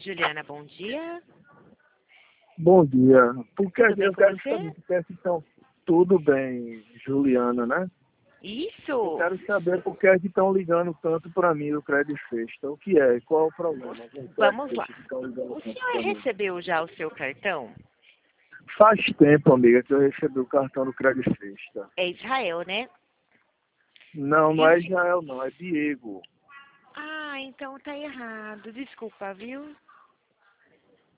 Juliana, bom dia. Bom dia. Porque Tudo bem eu com quero você? saber porque então, tudo bem, Juliana, né? Eu Isso. quero saber por que é que estão ligando tanto para mim o Credit Festa. O que é? Qual é o problema? Vamos lá. Estão ligando O tanto senhor pra mim. recebeu já o seu cartão? Faz tempo, amiga, que eu recebi o cartão do Credit Festa. É Israel, né? Não, E não o é se- Israel, não, é Diego. Ah, então tá errado. Desculpa, viu?